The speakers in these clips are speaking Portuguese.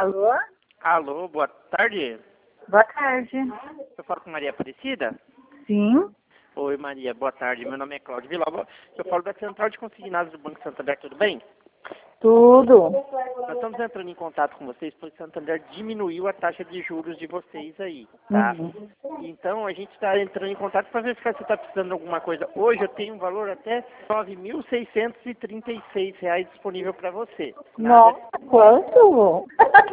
Alô? Alô, boa tarde. Boa tarde. Eu falo com Maria Aparecida? Sim? Oi, Maria, boa tarde. Meu nome é Cláudio Villalba. Eu falo da Central de Consignados do Banco Santander, tudo bem? Tudo. Nós estamos entrando em contato com vocês porque o Santander diminuiu a taxa de juros de vocês aí, tá? Uhum. Então, a gente está entrando em contato para ver se você está precisando de alguma coisa. Hoje eu tenho um valor até R$ 9.636 disponível para você. Nada. Nossa, quanto?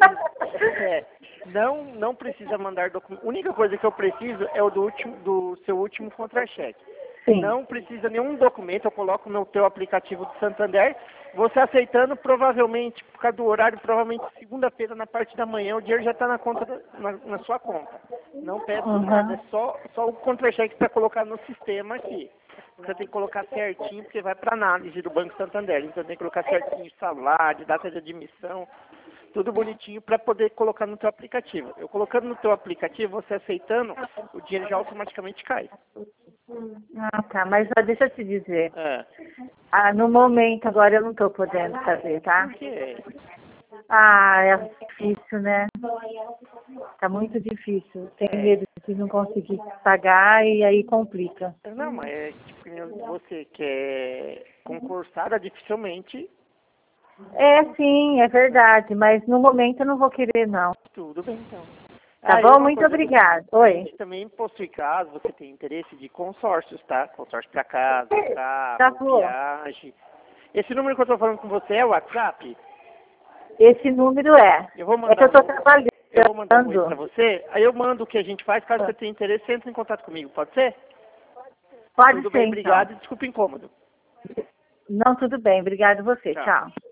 Não precisa mandar documento. A única coisa que eu preciso é o do seu último contra-cheque. Sim. Não precisa nenhum documento, eu coloco no teu aplicativo do Santander. Você aceitando, provavelmente, por causa do horário, provavelmente segunda-feira, na parte da manhã, o dinheiro já está na sua conta. Não peço nada, é só o contra-cheque para colocar no sistema aqui. Você tem que colocar certinho, porque vai para análise do Banco Santander. Então tem que colocar certinho salário, data de admissão, tudo bonitinho para poder colocar no teu aplicativo. Eu colocando no teu aplicativo, você aceitando, o dinheiro já automaticamente cai. Ah, tá. Mas deixa eu te dizer. É. No momento, agora eu não estou podendo fazer, tá? Por quê? É difícil, né? Tá muito difícil. Tenho medo de não conseguir pagar e aí complica. Não, mas tipo, você que é concursada, dificilmente. Sim, é verdade. Mas no momento eu não vou querer, não. Tudo bem, então. Tá E bom? uma Muito coisa, obrigada. a Oi. gente também possui caso, você tem interesse de consórcios, tá? Consórcio para casa, Tá carro, bom. viagem. Esse número que eu estou falando com você é o WhatsApp? Esse número é. Eu vou É que mandar eu tô trabalhando. eu vou mandar um e para você, aí eu mando o que a gente faz, caso você tenha interesse, você entre em contato comigo, pode ser? Pode Tudo ser, bem, então. obrigado e desculpa o incômodo. Não, tudo bem. Obrigado você. Tchau. Tchau.